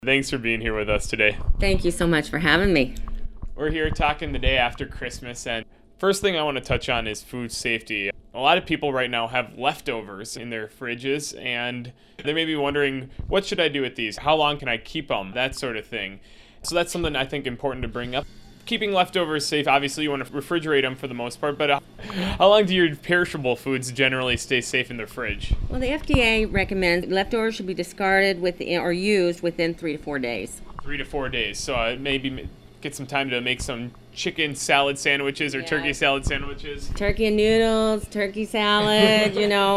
Thanks for being here with us today. Thank you so much for having me. We're here talking the day after Christmas, and first thing I want to touch on is food safety. A lot of people right now have leftovers in their fridges, and they may be wondering, what should I do with these? How long can I keep them? That sort of thing. So that's something I think important to bring up. Keeping leftovers safe, obviously you want to refrigerate them for the most part, but how long do your perishable foods generally stay safe in the fridge? Well, the FDA recommends leftovers should be discarded or used within 3 to 4 days. 3 to 4 days. So maybe get some time to make some chicken salad sandwiches or turkey salad sandwiches. Turkey and noodles, turkey salad,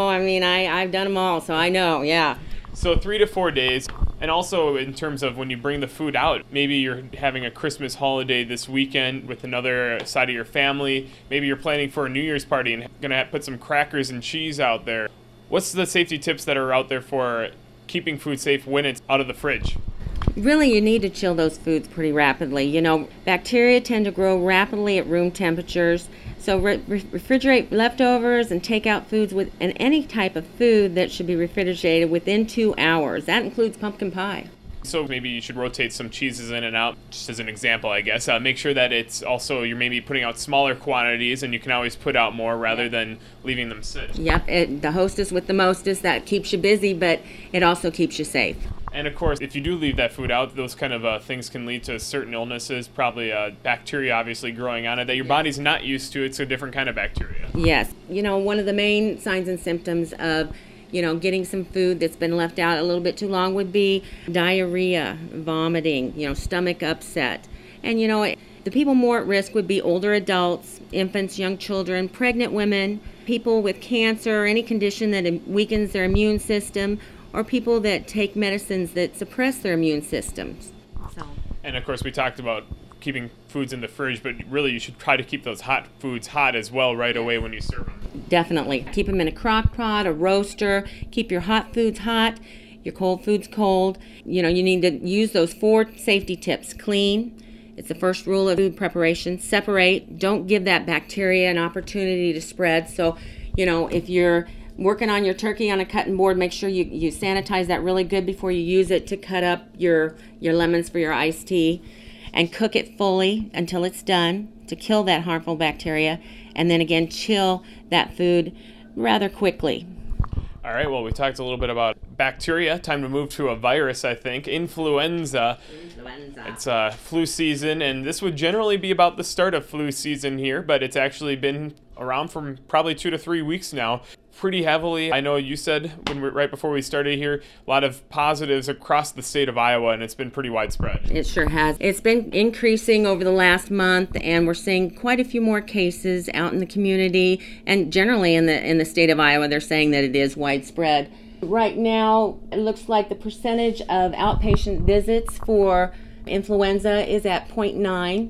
I've done them all, so I know, yeah. So 3 to 4 days. And also in terms of when you bring the food out, maybe you're having a Christmas holiday this weekend with another side of your family. Maybe you're planning for a New Year's party and going to put some crackers and cheese out there. What's the safety tips that are out there for keeping food safe when it's out of the fridge? Really, you need to chill those foods pretty rapidly. Bacteria tend to grow rapidly at room temperatures. So refrigerate leftovers and take out foods and any type of food that should be refrigerated within 2 hours. That includes pumpkin pie. So maybe you should rotate some cheeses in and out, just as an example, I guess. Make sure that it's also, you're maybe putting out smaller quantities and you can always put out more rather than leaving them sit. Yep, the hostess with the mostest, that keeps you busy, but it also keeps you safe. And of course, if you do leave that food out, those kind of things can lead to certain illnesses, probably bacteria obviously growing on it that your body's not used to. It's a different kind of bacteria. Yes. One of the main signs and symptoms of getting some food that's been left out a little bit too long would be diarrhea, vomiting, stomach upset. And, the people more at risk would be older adults, infants, young children, pregnant women, people with cancer, or any condition that weakens their immune system, or people that take medicines that suppress their immune systems. And of course, we talked about keeping foods in the fridge, but really you should try to keep those hot foods hot as well right away when you serve them. Definitely. Keep them in a crock pot, a roaster. Keep your hot foods hot, your cold foods cold. You need to use those 4 safety tips. Clean. It's the first rule of food preparation. Separate. Don't give that bacteria an opportunity to spread. So, if you're working on your turkey on a cutting board, make sure you sanitize that really good before you use it to cut up your lemons for your iced tea. And cook it fully until it's done to kill that harmful bacteria. And then again, chill that food rather quickly. All right, well, we talked a little bit about bacteria. Time to move to a virus, I think. Influenza. It's flu season, and this would generally be about the start of flu season here, but it's actually been around for probably 2 to 3 weeks now, pretty heavily. I know you said right before we started here, a lot of positives across the state of Iowa, and it's been pretty widespread. It sure has. It's been increasing over the last month, and we're seeing quite a few more cases out in the community, and generally in the state of Iowa, they're saying that it is widespread. Right now, it looks like the percentage of outpatient visits for influenza is at 0.9.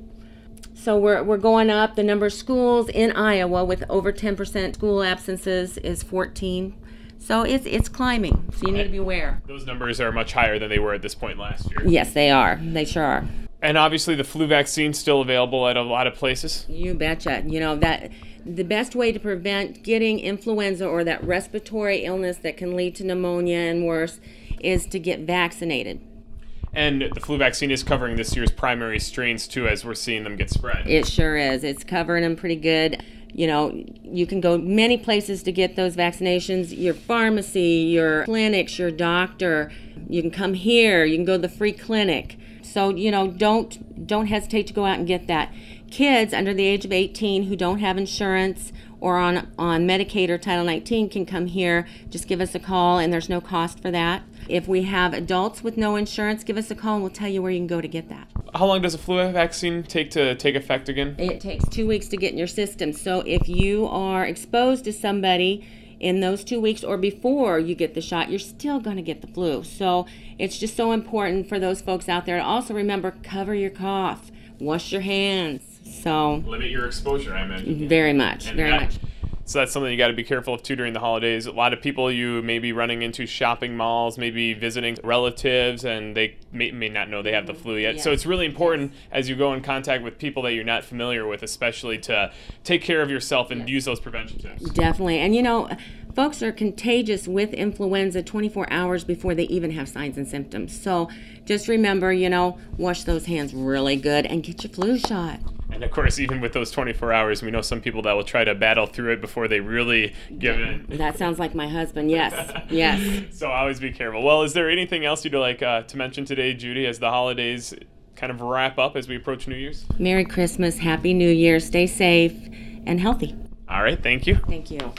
So we're going up. The number of schools in Iowa with over 10% school absences is 14. So it's climbing. So you need to be aware. Those numbers are much higher than they were at this point last year. Yes, they are. They sure are. And obviously the flu vaccine's still available at a lot of places. You betcha. That the best way to prevent getting influenza or that respiratory illness that can lead to pneumonia and worse is to get vaccinated. And the flu vaccine is covering this year's primary strains, too, as we're seeing them get spread. It sure is. It's covering them pretty good. You can go many places to get those vaccinations. Your pharmacy, your clinics, your doctor. You can come here. You can go to the free clinic. So, don't hesitate to go out and get that. Kids under the age of 18 who don't have insurance or on Medicaid or Title 19 can come here. Just give us a call, and there's no cost for that. If we have adults with no insurance, give us a call and we'll tell you where you can go to get that. How long does a flu vaccine take to take effect again? It takes 2 weeks to get in your system. So if you are exposed to somebody in those 2 weeks or before you get the shot, you're still going to get the flu. So it's just so important for those folks out there to also remember, cover your cough, wash your hands. So limit your exposure, I imagine. Very much, very much. So that's something you got to be careful of too during the holidays. A lot of people you may be running into shopping malls, maybe visiting relatives, and they may not know they have the flu yet. Yes. So it's really important as you go in contact with people that you're not familiar with, especially to take care of yourself and use those prevention tips. Definitely. And folks are contagious with influenza 24 hours before they even have signs and symptoms. So just remember, wash those hands really good and get your flu shot. And of course, even with those 24 hours, we know some people that will try to battle through it before they really give in. That sounds like my husband, yes, yes. So always be careful. Well, is there anything else you'd like to mention today, Judy, as the holidays kind of wrap up as we approach New Year's? Merry Christmas, Happy New Year, stay safe and healthy. All right, thank you. Thank you.